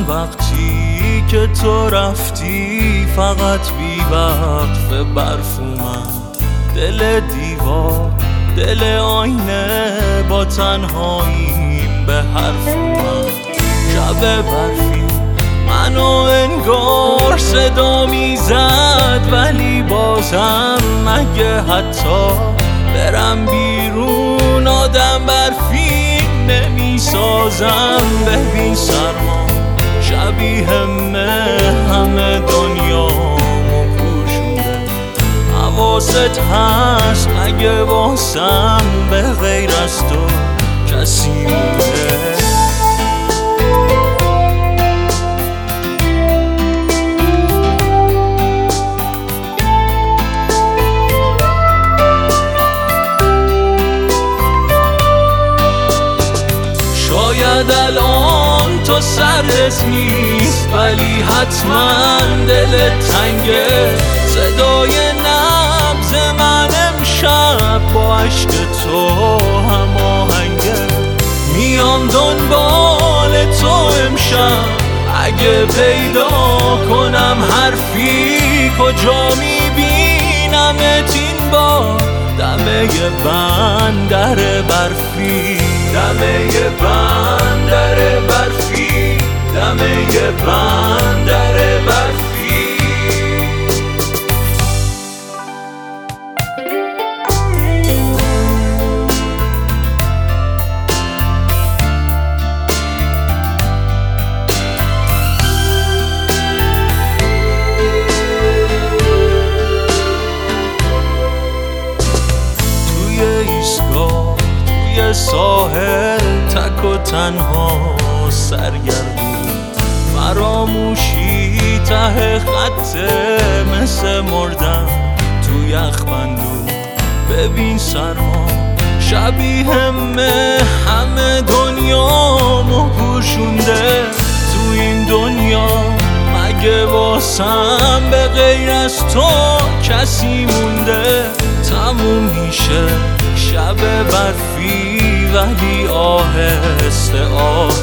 وقتی که تو رفتی فقط بی وقف برف اومد. دل دیوار دل آینه با تنهاییم به حرف اومد. شب برفی منو انگار صدا میزد، ولی بازم مگه حتی برم بیرون آدم برفی نمیسازم. ببین سرما شبیه همه دنیامو پوشونده. حواست هست مگه واسم به غیر از تو کسی مونده؟ شاید الان تو سرت نیست، ولی حتما دلت تنگه. صدای نبض من امشب با عشق تو هماهنگه. میام دنبال تو امشب، اگه پیدا کنم حرفی کجا میبینمت این بار؟ دمه بندر برفی، دمه بندر برفی، دمه بندر برفی. توی ساحل تک و تنها سرگردون، فراموشی ته خطه مثل مردن تو یخبندون. ببین سرما شبیه همه دنیامو پوشونده. تو این دنیا مگه واسم به غیر از تو کسی مونده؟ تموم میشه شب برفی، ولی آهسته